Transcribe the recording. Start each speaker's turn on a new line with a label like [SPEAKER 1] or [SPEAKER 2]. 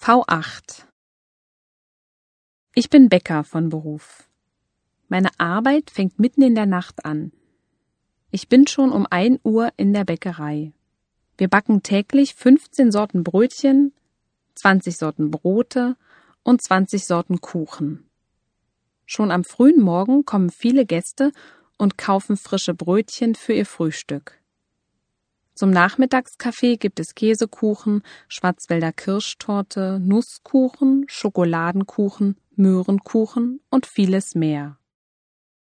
[SPEAKER 1] V8. Ich bin Bäcker von Beruf. Meine Arbeit fängt mitten in der Nacht an. Ich bin schon um 1 Uhr in der Bäckerei. Wir backen täglich 15 Sorten Brötchen, 20 Sorten Brote und 20 Sorten Kuchen. Schon am frühen Morgen kommen viele Gäste und kaufen frische Brötchen für ihr Frühstück. Zum Nachmittagskaffee gibt es Käsekuchen, Schwarzwälder Kirschtorte, Nusskuchen, Schokoladenkuchen, Möhrenkuchen und vieles mehr.